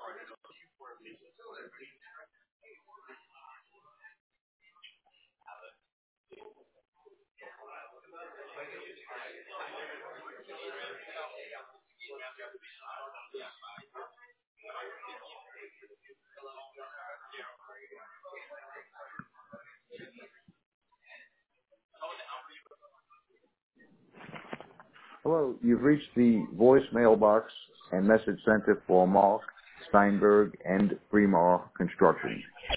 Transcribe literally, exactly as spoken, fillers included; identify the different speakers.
Speaker 1: Hello, you've reached the voicemail box and message center for Mark Steinberg and Fremar Construction.